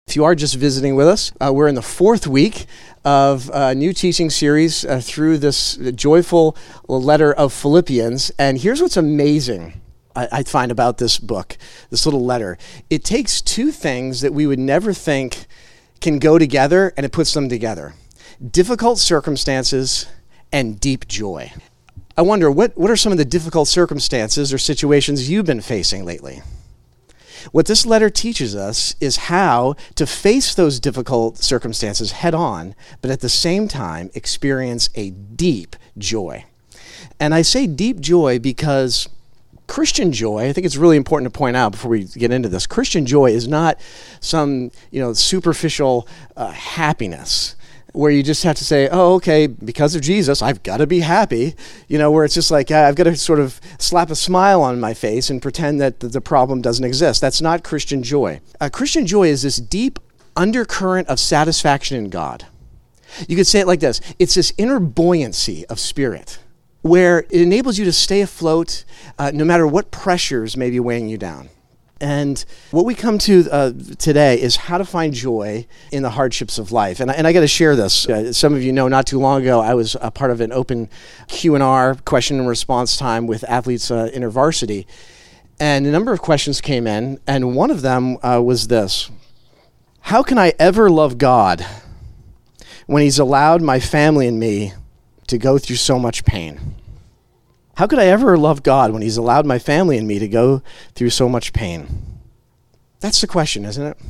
If you are just visiting with us, we're in the fourth week of a new teaching series through this joyful letter of Philippians. And here's what's amazing I find about this book, this little letter. It takes two things that we would never think can go together, and it puts them together. Difficult circumstances and deep joy. I wonder, what are some of the difficult circumstances or situations you've been facing lately? What this letter teaches us is how to face those difficult circumstances head on, but at the same time experience a deep joy. And I say deep joy because Christian joy, I think it's really important to point out before we get into this, Christian joy is not some, superficial happiness where you just have to say, oh, okay, because of Jesus, I've got to be happy, where it's just like, I've got to sort of slap a smile on my face and pretend that the problem doesn't exist. That's not Christian joy. Christian joy is this deep undercurrent of satisfaction in God. You could say it like this. It's this inner buoyancy of spirit where it enables you to stay afloat no matter what pressures may be weighing you down. And what we come to today is how to find joy in the hardships of life. And I got to share this. Some of you know not too long ago, I was a part of an open Q&R, question and response time with athletes InterVarsity. And a number of questions came in, and one of them was this. How can I ever love God when He's allowed my family and me to go through so much pain? How could I ever love God when He's allowed my family and me to go through so much pain? That's the question, isn't it?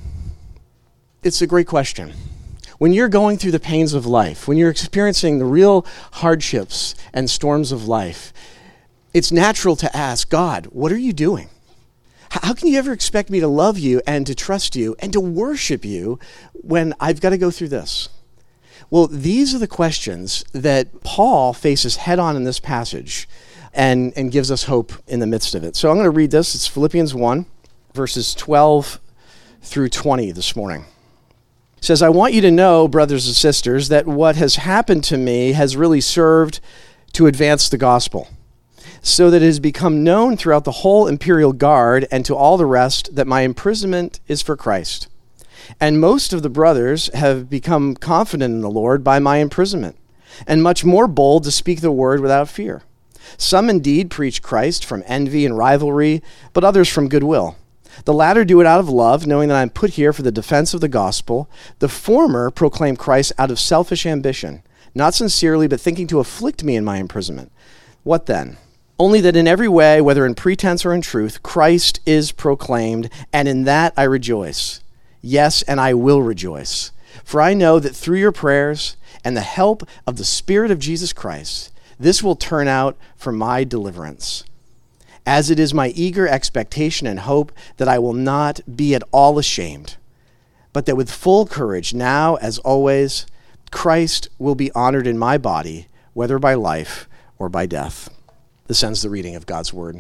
It's a great question. When you're going through the pains of life, when you're experiencing the real hardships and storms of life, it's natural to ask, God, what are you doing? How can you ever expect me to love you and to trust you and to worship you when I've got to go through this? Well, these are the questions that Paul faces head on in this passage and gives us hope in the midst of it. So I'm going to read this. It's Philippians 1, verses 12 through 20 this morning. It says, I want you to know, brothers and sisters, that what has happened to me has really served to advance the gospel, so that it has become known throughout the whole imperial guard and to all the rest that my imprisonment is for Christ. And most of the brothers have become confident in the Lord by my imprisonment, and much more bold to speak the word without fear. Some indeed preach Christ from envy and rivalry, but others from goodwill. The latter do it out of love, knowing that I am put here for the defense of the gospel. The former proclaim Christ out of selfish ambition, not sincerely, but thinking to afflict me in my imprisonment. What then? Only that in every way, whether in pretense or in truth, Christ is proclaimed, and in that I rejoice. Yes, and I will rejoice, for I know that through your prayers and the help of the Spirit of Jesus Christ, this will turn out for my deliverance. As it is my eager expectation and hope that I will not be at all ashamed, but that with full courage, now as always, Christ will be honored in my body, whether by life or by death. This ends the reading of God's word.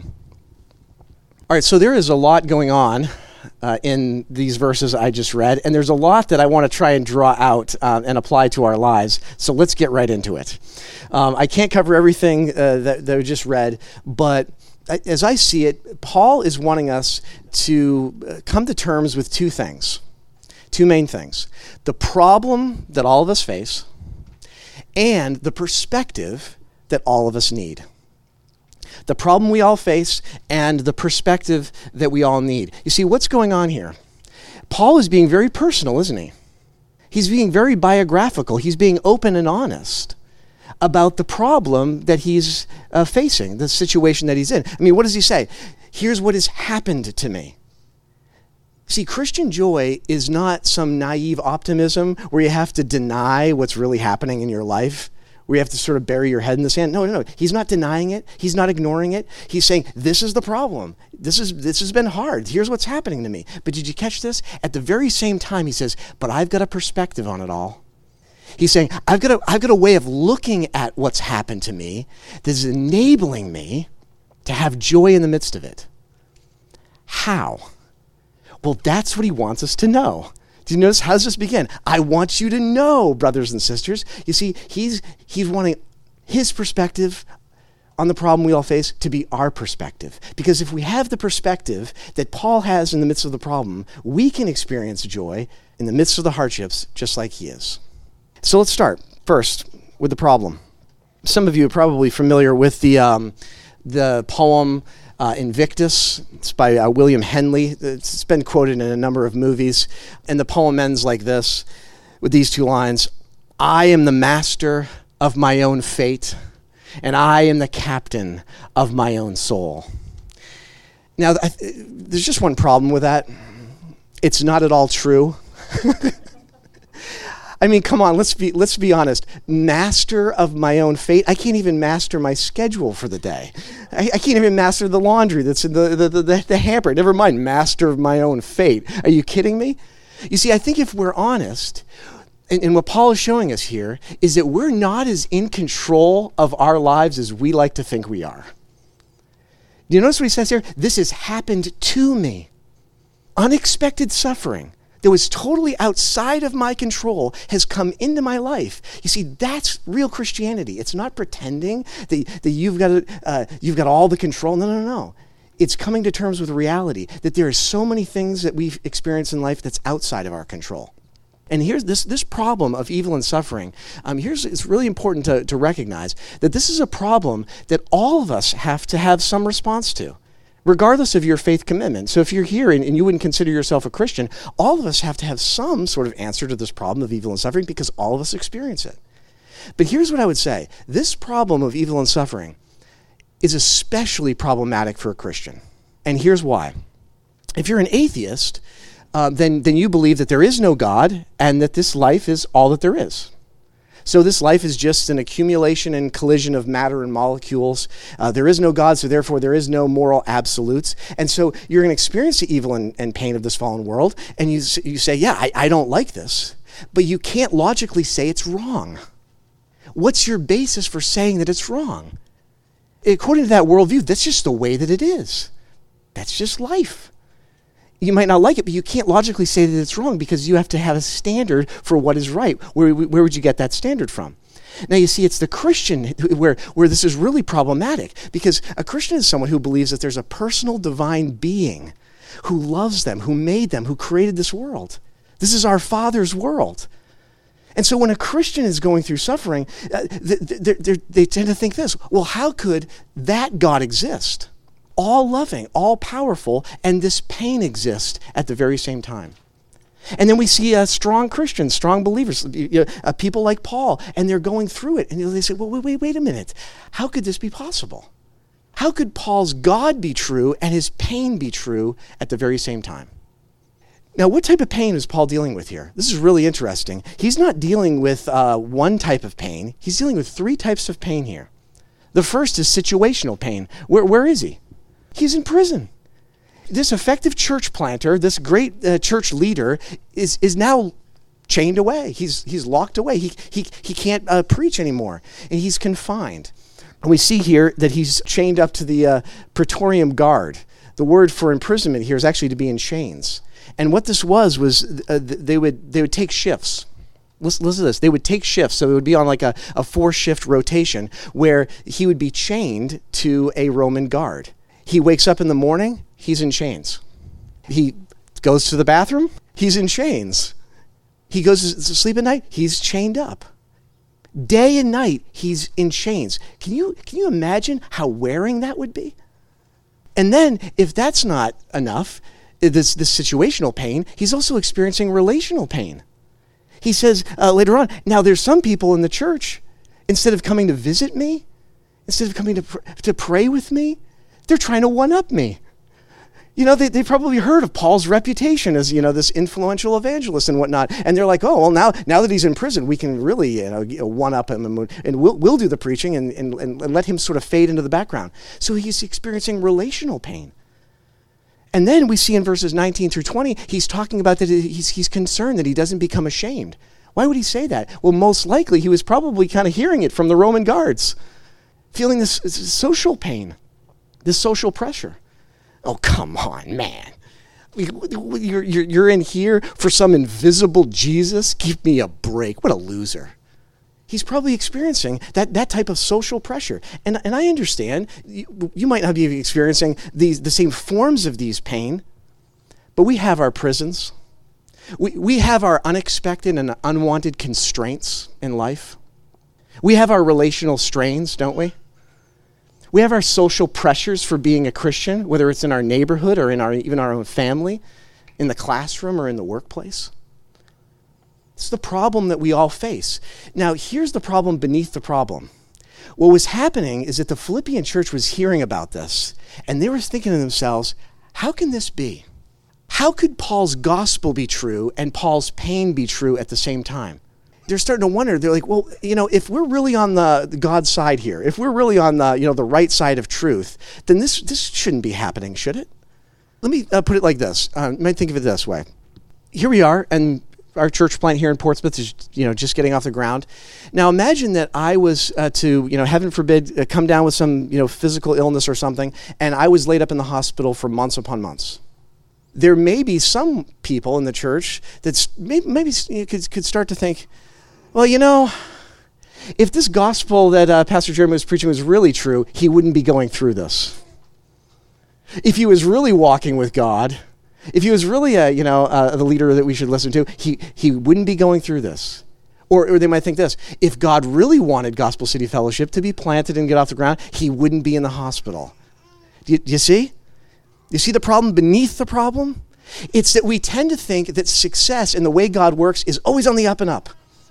All right, so there is a lot going on in these verses I just read, and there's a lot that I want to try and draw out and apply to our lives, so let's get right into it. I can't cover everything that we just read, but as I see it, Paul is wanting us to come to terms with two main things. The problem that all of us face, and the perspective that all of us need. The problem we all face and the perspective that we all need. You see, what's going on here? Paul is being very personal, isn't he? He's being very biographical. He's being open and honest about the problem that he's facing, the situation that he's in. I mean, what does he say? Here's what has happened to me. See, Christian joy is not some naive optimism where you have to deny what's really happening in your life, where you have to sort of bury your head in the sand. No. He's not denying it. He's not ignoring it. He's saying, this is the problem. This has been hard. Here's what's happening to me. But did you catch this? At the very same time, he says, but I've got a perspective on it all. He's saying, I've got a way of looking at what's happened to me that is enabling me to have joy in the midst of it. How? Well, that's what he wants us to know. Do you notice? How does this begin? I want you to know, brothers and sisters. You see, he's wanting his perspective on the problem we all face to be our perspective. Because if we have the perspective that Paul has in the midst of the problem, we can experience joy in the midst of the hardships just like he is. So let's start first with the problem. Some of you are probably familiar with the poem Invictus. It's by William Henley. It's been quoted in a number of movies. And the poem ends like this, with these two lines: I am the master of my own fate, and I am the captain of my own soul. Now, there's just one problem with that. It's not at all true. I mean, come on, let's be honest. Master of my own fate. I can't even master my schedule for the day. I can't even master the laundry that's in the hamper. Never mind master of my own fate. Are you kidding me? You see, I think if we're honest, and what Paul is showing us here is that we're not as in control of our lives as we like to think we are. Do you notice what he says here? This has happened to me. Unexpected suffering that was totally outside of my control has come into my life. You see, that's real Christianity. It's not pretending that you've got all the control. No. It's coming to terms with reality that there are so many things that we've experienced in life that's outside of our control. And here's this problem of evil and suffering. It's really important to recognize that this is a problem that all of us have to have some response to, regardless of your faith commitment. So if you're here and you wouldn't consider yourself a Christian, all of us have to have some sort of answer to this problem of evil and suffering because all of us experience it. But here's what I would say. This problem of evil and suffering is especially problematic for a Christian. And here's why. If you're an atheist, then you believe that there is no God and that this life is all that there is. So this life is just an accumulation and collision of matter and molecules. There is no God, so therefore there is no moral absolutes. And so you're going to experience the evil and pain of this fallen world, and you say, yeah, I don't like this. But you can't logically say it's wrong. What's your basis for saying that it's wrong? According to that worldview, that's just the way that it is. That's just life. You might not like it, but you can't logically say that it's wrong because you have to have a standard for what is right. Where would you get that standard from? Now, you see, it's the Christian where this is really problematic, because a Christian is someone who believes that there's a personal divine being who loves them, who made them, who created this world. This is our Father's world. And so when a Christian is going through suffering, they tend to think this: well, how could that God exist? All loving, all powerful, and this pain exists at the very same time. And then we see strong Christians, strong believers, people like Paul, and they're going through it. And they say, well, wait a minute. How could this be possible? How could Paul's God be true and his pain be true at the very same time? Now, what type of pain is Paul dealing with here? This is really interesting. He's not dealing with one type of pain. He's dealing with three types of pain here. The first is situational pain. Where is he? He's in prison. This effective church planter, this great church leader, is now chained away. He's locked away. He can't preach anymore, and he's confined. And we see here that he's chained up to the Praetorium Guard. The word for imprisonment here is actually to be in chains. And what this was they would take shifts. Listen to this. They would take shifts, so it would be on like a 4-shift rotation where he would be chained to a Roman guard. He wakes up in the morning, he's in chains. He goes to the bathroom, he's in chains. He goes to sleep at night, he's chained up. Day and night, he's in chains. Can you imagine how wearing that would be? And then, if that's not enough, this situational pain, he's also experiencing relational pain. He says later on, now there's some people in the church, instead of coming to visit me, instead of coming to pray with me, they're trying to one-up me. They probably heard of Paul's reputation as, this influential evangelist and whatnot. And they're like, oh, well, now that he's in prison, we can really, one-up him and we'll do the preaching and let him sort of fade into the background. So he's experiencing relational pain. And then we see in verses 19 through 20, he's talking about that he's concerned that he doesn't become ashamed. Why would he say that? Well, most likely he was probably kind of hearing it from the Roman guards, feeling this social pain. This social pressure. Oh, come on, man. You're in here for some invisible Jesus? Give me a break. What a loser. He's probably experiencing that type of social pressure. And I understand, you might not be experiencing the same forms of these pain, but we have our prisons. We have our unexpected and unwanted constraints in life. We have our relational strains, don't we? We have our social pressures for being a Christian, whether it's in our neighborhood or in even our own family, in the classroom or in the workplace. It's the problem that we all face. Now, here's the problem beneath the problem. What was happening is that the Philippian church was hearing about this, and they were thinking to themselves, how can this be? How could Paul's gospel be true and Paul's pain be true at the same time? They're starting to wonder. They're like, well, if we're really on the God's side here, if we're really on the right side of truth, then this shouldn't be happening, should it? Let me put it like this. You might think of it this way. Here we are, and our church plant here in Portsmouth is, just getting off the ground. Now imagine that I was to, heaven forbid, come down with some, physical illness or something, and I was laid up in the hospital for months upon months. There may be some people in the church that maybe could start to think, well, if this gospel that Pastor Jeremy was preaching was really true, he wouldn't be going through this. If he was really walking with God, if he was really the leader that we should listen to, he wouldn't be going through this. Or they might think this: if God really wanted Gospel City Fellowship to be planted and get off the ground, he wouldn't be in the hospital. Do you see? You see the problem beneath the problem? It's that we tend to think that success and the way God works is always on the up and up.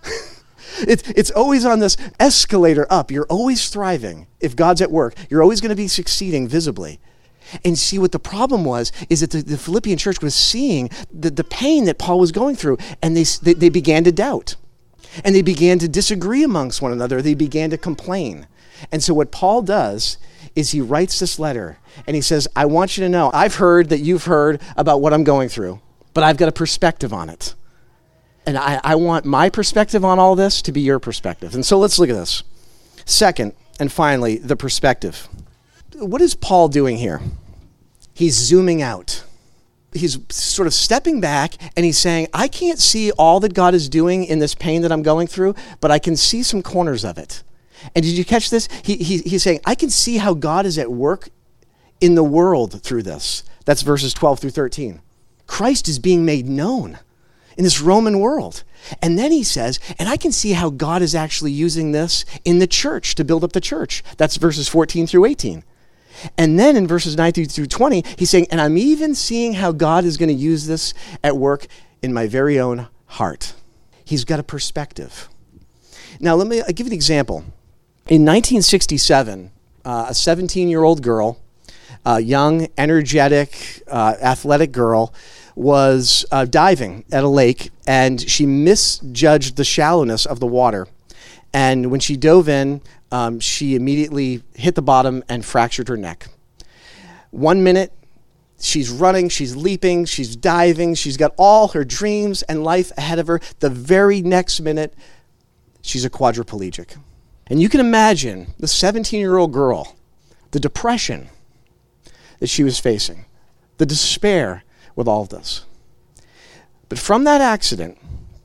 It's always on this escalator up. You're always thriving. If God's at work, you're always going to be succeeding visibly. And see, what the problem was is that the Philippian church was seeing the pain that Paul was going through, and they began to doubt. And they began to disagree amongst one another. They began to complain. And so what Paul does is he writes this letter, and he says, I want you to know, I've heard that you've heard about what I'm going through, but I've got a perspective on it. And I want my perspective on all this to be your perspective. And so let's look at this. Second, and finally, the perspective. What is Paul doing here? He's zooming out. He's sort of stepping back, and he's saying, I can't see all that God is doing in this pain that I'm going through, but I can see some corners of it. And did you catch this? He's saying, I can see how God is at work in the world through this. That's verses 12 through 13. Christ is being made known in this Roman world. And then he says, and I can see how God is actually using this in the church to build up the church. That's verses 14 through 18. And then in verses 19 through 20, he's saying, and I'm even seeing how God is going to use this at work in my very own heart. He's got a perspective. Now, let me give you an example. In 1967, a 17-year-old girl, a young, energetic, athletic girl, was diving at a lake, and she misjudged the shallowness of the water. And when she dove in, she immediately hit the bottom and fractured her neck. 1 minute, she's running, she's leaping, she's diving, she's got all her dreams and life ahead of her. The very next minute, she's a quadriplegic. And you can imagine the 17-year-old girl, the depression that she was facing, the despair with all of this. But from that accident,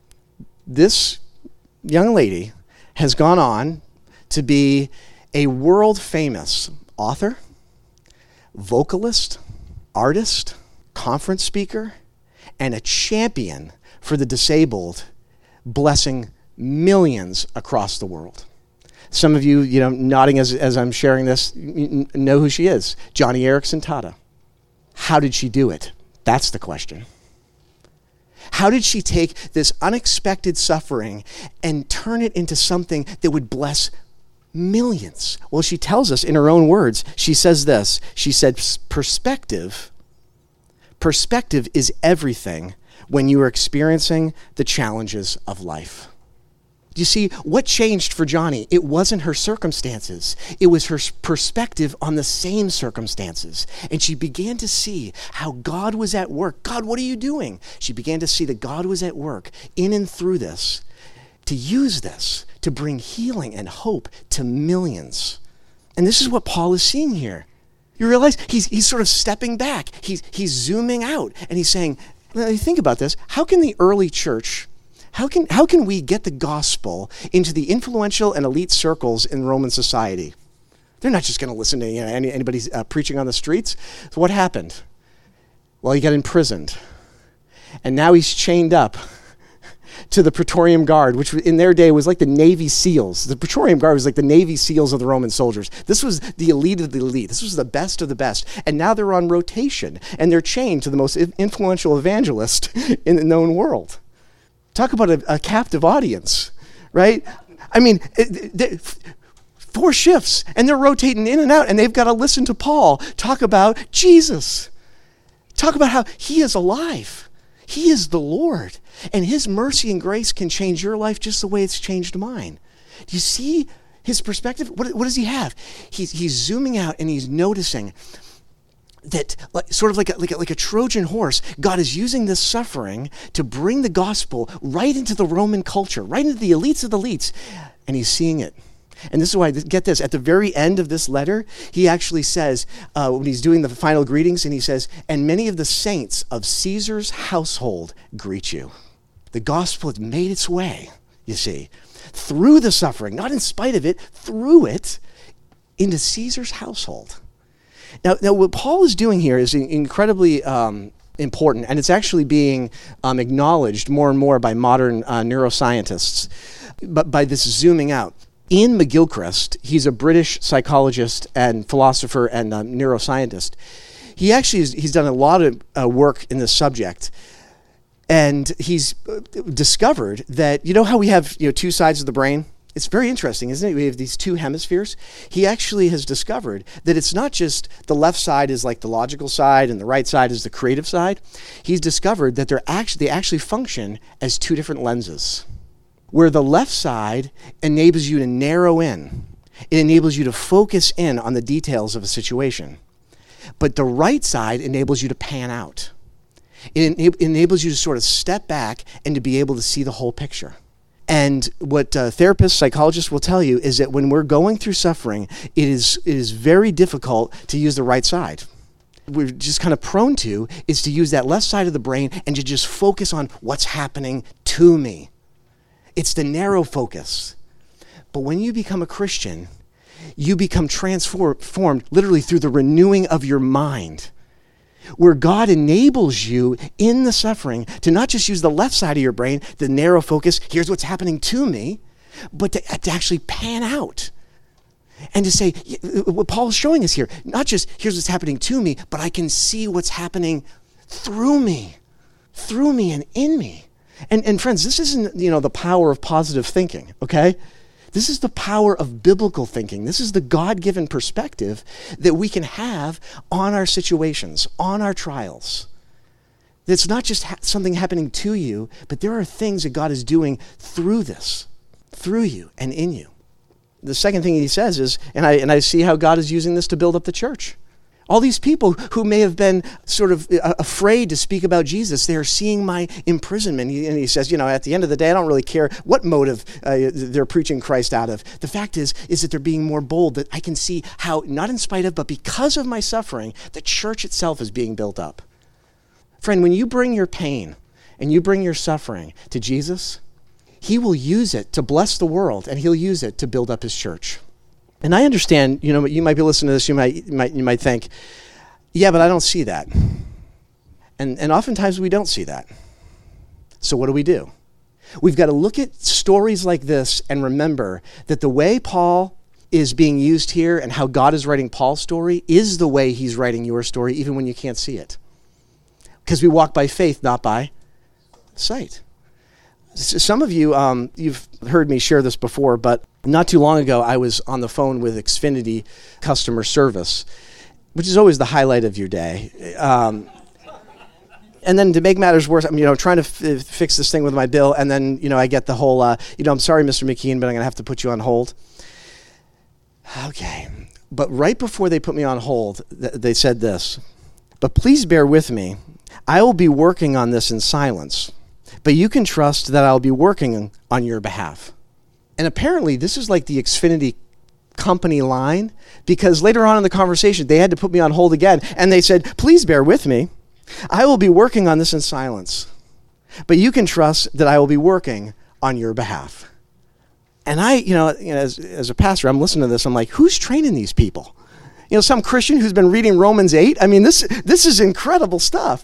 this young lady has gone on to be a world-famous author, vocalist, artist, conference speaker, and a champion for the disabled, blessing millions across the world. Some of you, nodding as I'm sharing this, know who she is. Joni Eareckson Tada. How did she do it? That's the question. How did she take this unexpected suffering and turn it into something that would bless millions? Well, she tells us in her own words. She says this. She said, perspective is everything when you are experiencing the challenges of life. You see, what changed for Joni? It wasn't her circumstances. It was her perspective on the same circumstances. And she began to see how God was at work. God, what are you doing? She began to see that God was at work in and through this, to use this to bring healing and hope to millions. And this is what Paul is seeing here. You realize he's sort of stepping back. He's zooming out, and he's saying, think about this. How can the early church How can we get the gospel into the influential and elite circles in Roman society? They're not just going to listen to anybody preaching on the streets. So what happened? Well, he got imprisoned. And now he's chained up to the Praetorian Guard, which in their day was like the Navy SEALs. The Praetorian Guard was like the Navy SEALs of the Roman soldiers. This was the elite of the elite. This was the best of the best. And now they're on rotation, and they're chained to the most influential evangelist in the known world. Talk about a captive audience, right? I mean, 4 shifts, and they're rotating in and out, and they've got to listen to Paul talk about Jesus. Talk about how he is alive. He is the Lord, and his mercy and grace can change your life just the way it's changed mine. Do you see his perspective? What does he have? He's zooming out, and he's noticing that, sort of like a Trojan horse, God is using this suffering to bring the gospel right into the Roman culture, right into the elites of the elites, and he's seeing it. And this is why, get this, at the very end of this letter, he actually says, when he's doing the final greetings, and he says, and many of the saints of Caesar's household greet you. The gospel has made its way, you see, through the suffering, not in spite of it, through it, into Caesar's household. Now what Paul is doing here is incredibly important, and it's actually being acknowledged more and more by modern neuroscientists, but by this zooming out. Ian McGilchrist, he's a British psychologist and philosopher and neuroscientist. He's done a lot of work in this subject, and he's discovered that, you know how we have 2 sides of the brain? It's very interesting, isn't it? We have these 2 hemispheres. He actually has discovered that it's not just the left side is like the logical side and the right side is the creative side. He's discovered that they actually function as 2 different lenses, where the left side enables you to narrow in. It enables you to focus in on the details of a situation. But the right side enables you to pan out. It enables you to sort of step back and to be able to see the whole picture. And what therapists, psychologists will tell you is that when we're going through suffering, it is very difficult to use the right side. We're just kind of prone to is to use that left side of the brain and to just focus on what's happening to me. It's the narrow focus. But when you become a Christian, you become transformed literally through the renewing of your mind, where God enables you in the suffering to not just use the left side of your brain, the narrow focus, here's what's happening to me, but to actually pan out and to say, what Paul is showing us here, not just here's what's happening to me, but I can see what's happening through me and in me. And friends, this isn't, the power of positive thinking, okay? This is the power of biblical thinking. This is the God-given perspective that we can have on our situations, on our trials. It's not just something happening to you, but there are things that God is doing through this, through you and in you. The second thing he says is, and I see how God is using this to build up the church. All these people who may have been sort of afraid to speak about Jesus, they are seeing my imprisonment. And he says, at the end of the day, I don't really care what motive they're preaching Christ out of. The fact is that they're being more bold, that I can see how, not in spite of, but because of my suffering, the church itself is being built up. Friend, when you bring your pain and you bring your suffering to Jesus, he will use it to bless the world, and he'll use it to build up his church. And I understand, you might be listening to this, you might think, yeah, but I don't see that. And oftentimes we don't see that. So what do? We've got to look at stories like this and remember that the way Paul is being used here and how God is writing Paul's story is the way he's writing your story, even when you can't see it. Because we walk by faith, not by sight. Some of you, you've heard me share this before, but not too long ago, I was on the phone with Xfinity customer service, which is always the highlight of your day. And then to make matters worse, I'm trying to fix this thing with my bill, and then I get the whole, I'm sorry, Mr. McKeon, but I'm going to have to put you on hold. Okay, but right before they put me on hold, they said this, but please bear with me. I will be working on this in silence, but you can trust that I'll be working on your behalf. And apparently this is like the Xfinity company line, because later on in the conversation, they had to put me on hold again, and they said, please bear with me. I will be working on this in silence. but you can trust that I will be working on your behalf. And I, as a pastor, I'm listening to this, I'm like, who's training these people? Some Christian who's been reading Romans 8. I mean, this is incredible stuff.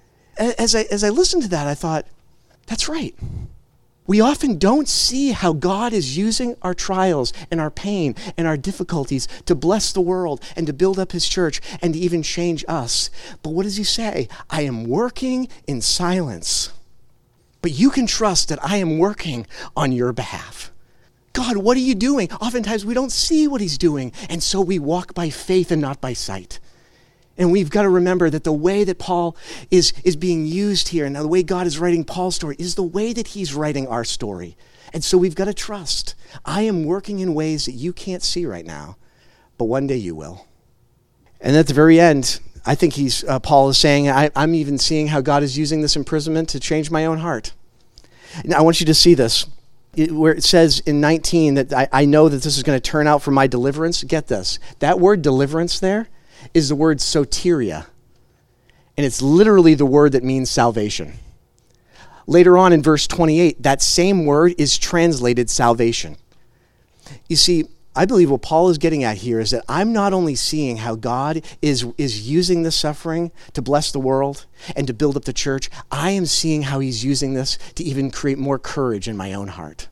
As I listened to that, I thought, that's right. We often don't see how God is using our trials and our pain and our difficulties to bless the world and to build up his church and to even change us. But what does he say? I am working in silence. But you can trust that I am working on your behalf. God, what are you doing? Oftentimes we don't see what he's doing, and so we walk by faith and not by sight. And we've got to remember that the way that Paul is being used here, and the way God is writing Paul's story, is the way that he's writing our story. And so we've got to trust. I am working in ways that you can't see right now, but one day you will. And at the very end, I think Paul is saying, I'm even seeing how God is using this imprisonment to change my own heart. Now, I want you to see this. Where it says in 19 that I know that this is going to turn out for my deliverance. Get this. That word deliverance there is the word soteria. And it's literally the word that means salvation. Later on in verse 28, that same word is translated salvation. You see, I believe what Paul is getting at here is that I'm not only seeing how God is using this suffering to bless the world and to build up the church, I am seeing how he's using this to even create more courage in my own heart.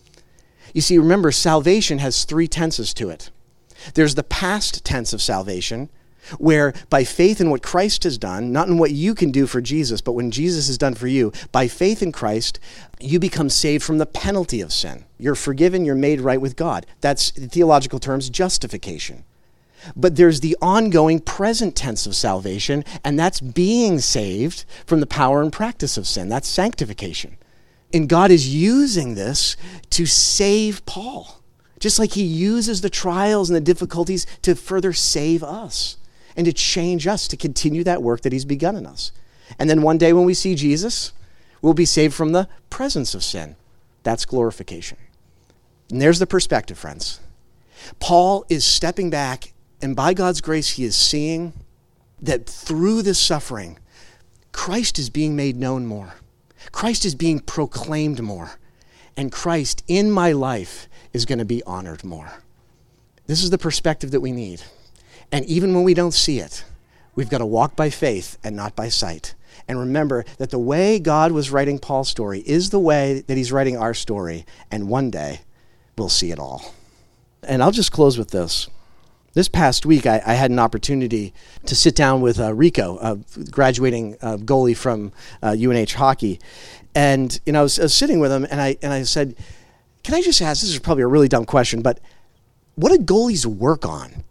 You see, remember, salvation has 3 tenses to it. There's the past tense of salvation, where by faith in what Christ has done, not in what you can do for Jesus, but when Jesus has done for you, by faith in Christ, you become saved from the penalty of sin. You're forgiven, you're made right with God. That's, in theological terms, justification. But there's the ongoing present tense of salvation, and that's being saved from the power and practice of sin. That's sanctification. And God is using this to save Paul, just like he uses the trials and the difficulties to further save us and to change us, to continue that work that he's begun in us. And then one day when we see Jesus, we'll be saved from the presence of sin. That's glorification. And there's the perspective, friends. Paul is stepping back, and by God's grace, he is seeing that through this suffering, Christ is being made known more. Christ is being proclaimed more. And Christ in my life is going to be honored more. This is the perspective that we need. And even when we don't see it, we've got to walk by faith and not by sight. And remember that the way God was writing Paul's story is the way that he's writing our story. And one day, we'll see it all. And I'll just close with this. This past week, I had an opportunity to sit down with Rico, a graduating goalie from UNH hockey. And I was sitting with him, and I said, can I just ask, this is probably a really dumb question, but what do goalies work on?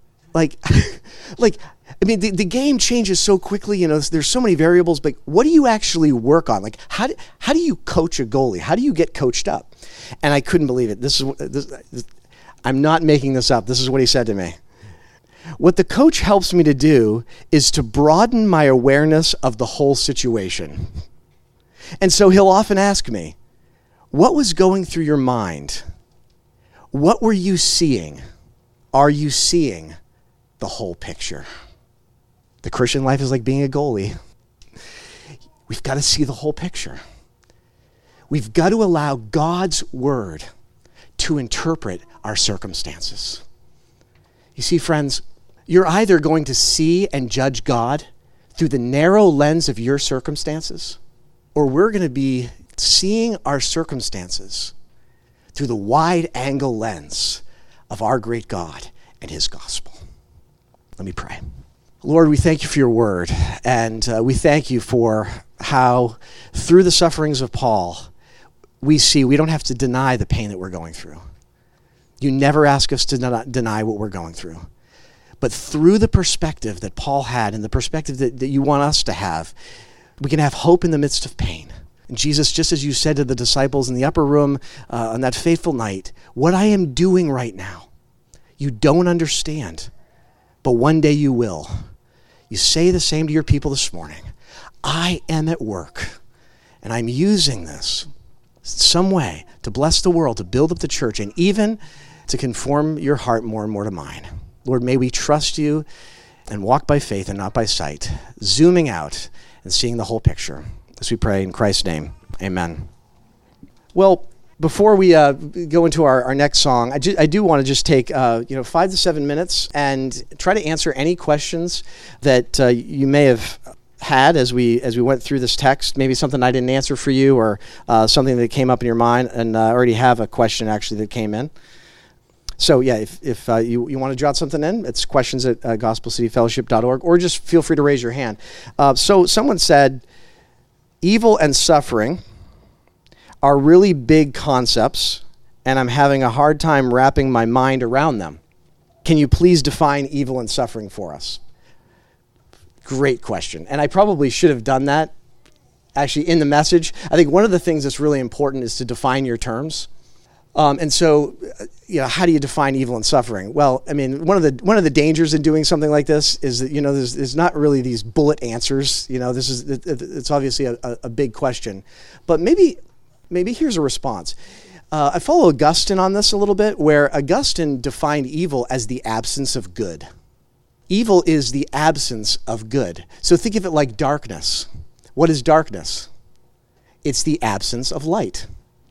The game changes so quickly, there's so many variables, but what do you actually work on? How do you coach a goalie? How do you get coached up? And I couldn't believe it. This I'm not making this up. This is what he said to me. What the coach helps me to do is to broaden my awareness of the whole situation. And so he'll often ask me, what was going through your mind? What were you seeing? Are you seeing the whole picture? The Christian life is like being a goalie. We've got to see the whole picture. We've got to allow God's word to interpret our circumstances. You see, friends, you're either going to see and judge God through the narrow lens of your circumstances, or we're going to be seeing our circumstances through the wide-angle lens of our great God and his gospel. Let me pray. Lord, we thank you for your word, and we thank you for how through the sufferings of Paul, we don't have to deny the pain that we're going through. You never ask us to deny what we're going through. But through the perspective that Paul had and the perspective that you want us to have, we can have hope in the midst of pain. And Jesus, just as you said to the disciples in the upper room on that fateful night, what I am doing right now, you don't understand, but one day you will. You say the same to your people this morning. I am at work, and I'm using this some way to bless the world, to build up the church, and even to conform your heart more and more to mine. Lord, may we trust you and walk by faith and not by sight, zooming out and seeing the whole picture. As we pray in Christ's name, Amen. Well, before we go into our next song, I do want to just take 5 to 7 minutes and try to answer any questions that you may have had as we went through this text. Maybe something I didn't answer for you, or something that came up in your mind, and I already have a question actually that came in. So yeah, if you want to jot something in, it's questions at gospelcityfellowship.org, or just feel free to raise your hand. So someone said, evil and suffering are really big concepts, and I'm having a hard time wrapping my mind around them. Can you please define evil and suffering for us? Great question. And I probably should have done that actually in the message. I think one of the things that's really important is to define your terms. And so, how do you define evil and suffering? Well, I mean, one of the dangers in doing something like this is that, there's not really these bullet answers. It's obviously a big question, but maybe here's a response. I follow Augustine on this a little bit, where Augustine defined evil as the absence of good. Evil is the absence of good. So think of it like darkness. What is darkness? It's the absence of light.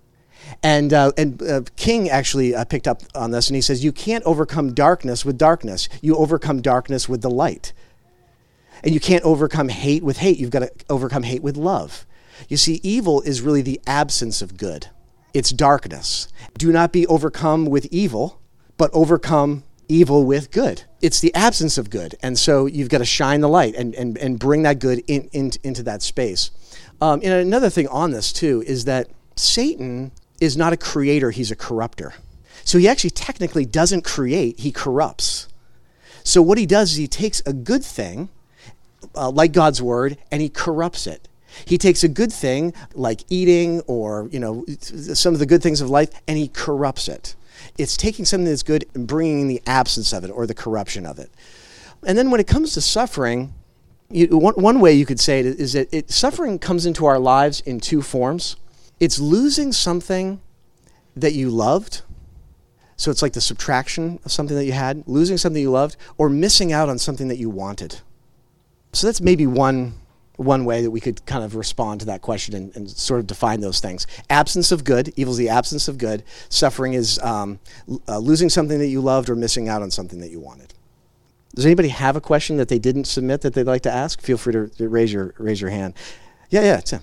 And King actually picked up on this, and he says, you can't overcome darkness with darkness. You overcome darkness with the light. And you can't overcome hate with hate. You've got to overcome hate with love. You see, evil is really the absence of good. It's darkness. Do not be overcome with evil, but overcome evil with good. It's the absence of good. And so you've got to shine the light and bring that good into that space. And another thing on this, too, is that Satan is not a creator, he's a corrupter. So he actually technically doesn't create, he corrupts. So what he does is he takes a good thing, like God's word, and he corrupts it. He takes a good thing, like eating or, some of the good things of life, and he corrupts it. It's taking something that's good and bringing the absence of it or the corruption of it. And then when it comes to suffering, one way you could say it is that suffering comes into our lives in two forms. It's losing something that you loved. So it's like the subtraction of something that you had, losing something you loved, or missing out on something that you wanted. So that's maybe one way that we could kind of respond to that question and sort of define those things. Absence of good, evil is the absence of good. Suffering is losing something that you loved or missing out on something that you wanted. Does anybody have a question that they didn't submit that they'd like to ask? Feel free to raise your hand. Yeah, Tim.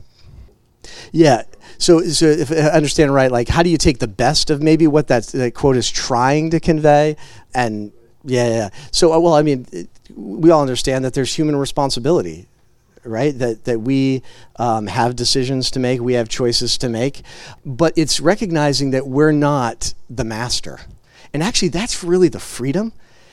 Yeah. So if I understand right, like, how do you take the best of maybe what that quote is trying to convey? And yeah. So, well, I mean, we all understand that there's human responsibility, right? That we have decisions to make, we have choices to make, but it's recognizing that we're not the master. And actually, that's really the freedom.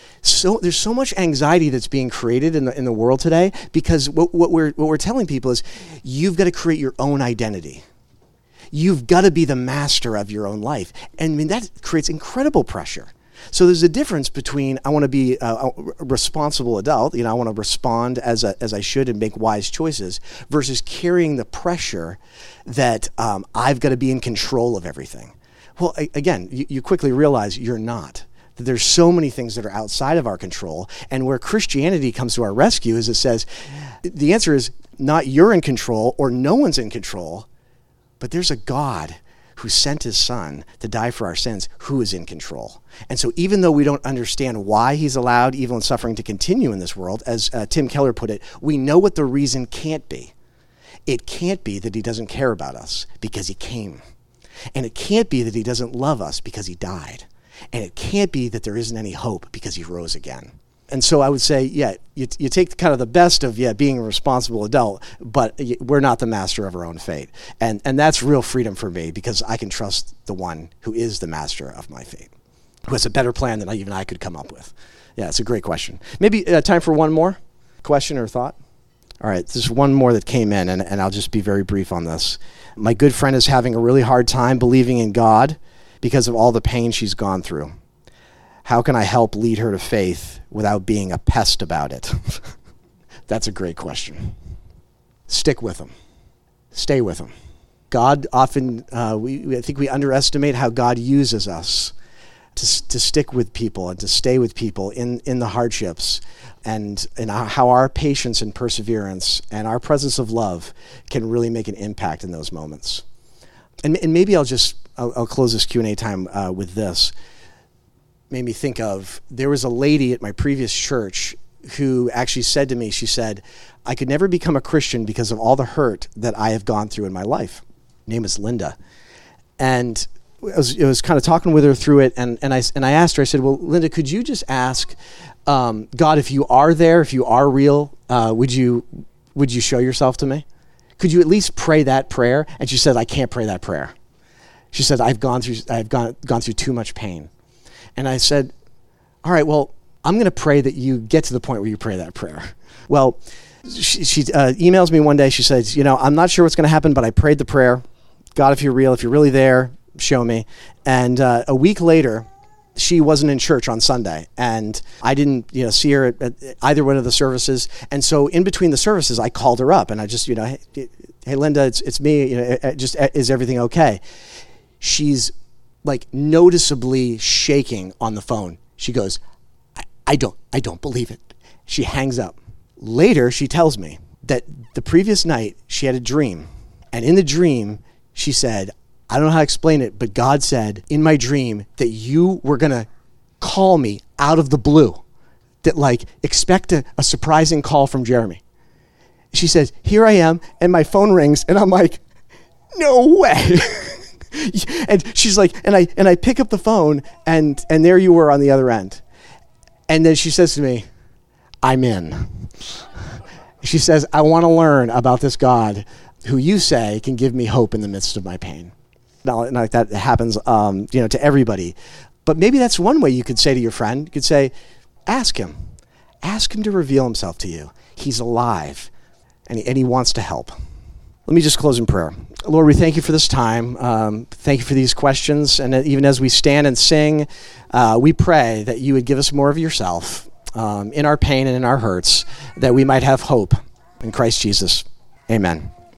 So there's so much anxiety that's being created in the world today, because what we're telling people is, you've got to create your own identity. You've got to be the master of your own life. And I mean, that creates incredible pressure. So there's a difference between, I want to be a responsible adult, I want to respond as I should and make wise choices, versus carrying the pressure that I've got to be in control of everything. Well, again, you quickly realize you're not. That there's so many things that are outside of our control, and where Christianity comes to our rescue is it says, the answer is not you're in control or no one's in control, but there's a God who sent his son to die for our sins, who is in control. And so even though we don't understand why he's allowed evil and suffering to continue in this world, as Tim Keller put it, we know what the reason can't be. It can't be that he doesn't care about us because he came. And it can't be that he doesn't love us because he died. And it can't be that there isn't any hope because he rose again. And so I would say, you take kind of the best of, being a responsible adult, but we're not the master of our own fate. And that's real freedom for me, because I can trust the one who is the master of my fate, who has a better plan than even I could come up with. Yeah, it's a great question. Maybe time for one more question or thought? All right, there's one more that came in, and I'll just be very brief on this. My good friend is having a really hard time believing in God because of all the pain she's gone through. How can I help lead her to faith without being a pest about it? That's a great question. Stick with them. Stay with them. God often, I think we underestimate how God uses us to stick with people and to stay with people in the hardships, and how our patience and perseverance and our presence of love can really make an impact in those moments. And maybe I'll close this Q&A time with this. Made me think of, there was a lady at my previous church who actually said to me, she said, I could never become a Christian because of all the hurt that I have gone through in my life. Her name is Linda. And I was kind of talking with her through it, and I asked her, I said, well, Linda, could you just ask God, if you are there, if you are real, would you show yourself to me? Could you at least pray that prayer? And she said, I can't pray that prayer. She said, I've gone through too much pain. And I said, all right, well, I'm going to pray that you get to the point where you pray that prayer. Well, she emails me one day. She says, I'm not sure what's going to happen, but I prayed the prayer. God, if you're real, if you're really there, show me. And a week later, she wasn't in church on Sunday, and I didn't see her at either one of the services. And so in between the services, I called her up, and I just, hey Linda, it's me. Just, is everything okay? She's like noticeably shaking on the phone. She goes, I don't believe it. She hangs up. Later, she tells me that the previous night she had a dream, and in the dream, she said, I don't know how to explain it, but God said in my dream that you were going to call me out of the blue, that expect a surprising call from Jeremy. She says, here I am, and my phone rings, and I'm like, no way. And she's like, and I pick up the phone, and there you were on the other end. And then she says to me, I'm in. She says, I want to learn about this God who you say can give me hope in the midst of my pain. Now, like that happens, to everybody. But maybe that's one way you could say to your friend. You could say, ask him to reveal himself to you. He's alive, and he wants to help. Let me just close in prayer. Lord, we thank you for this time. Thank you for these questions. And even as we stand and sing, we pray that you would give us more of yourself in our pain and in our hurts, that we might have hope in Christ Jesus. Amen.